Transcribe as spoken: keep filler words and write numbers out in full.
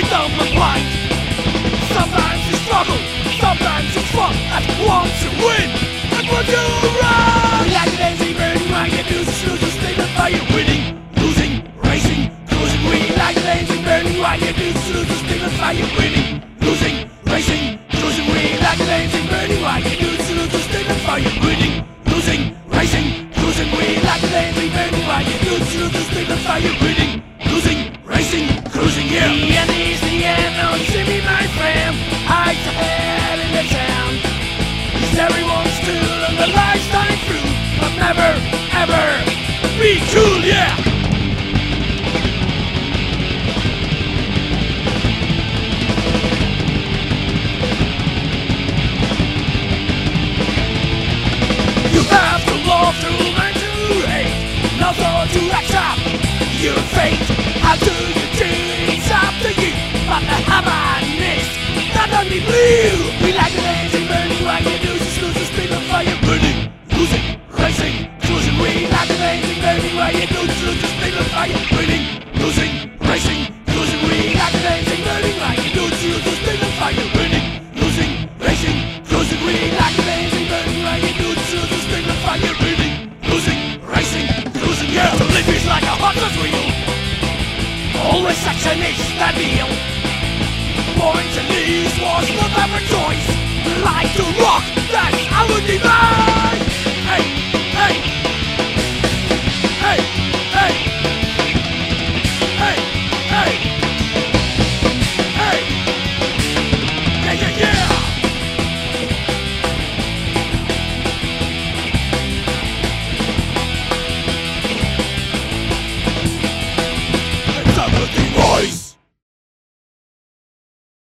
dumb and blind. Sometimes you struggle, sometimes you fuck and want to win. And what you run? We like the dancing burning while you do snooze and stay the fire. Winning, losing, racing, cruising. We like the dancing burning while you do snooze and stay the fire. Winning, losing, racing, cruising. We like the dancing burning while you do snooze and stay the fire. Winning, losing, racing, cruising. We like the dancing burning while you do snooze and stay the fire. Winning, losing, racing, cruising. Yeah. The end is the end. Don't see me, my friend. Hides ahead in the town. Cause everyone's still in the lifetime through, but never, ever be cool, yeah! You have to love to learn to hate, not to accept your fate. How do you do it? It's up to you, but the happiness that only blue. We like the dancing burning while you do the snooze and spin the fire. Burning, losing, racing, cruising. We like the dancing burning while you do the snooze and spin the fire. Burning, losing, racing, cruising. We like the dancing burning while you do the snooze and spin the fire. Burning, losing, racing, cruising. We like the dancing burning while you do the snooze and spin the fire. Burning, losing, racing, cruising. Yeah, to live is like a hunter's wheel. Always action is the deal. Points and knees was not our choice. We like to rock, that's our device. Hey, hey, hey.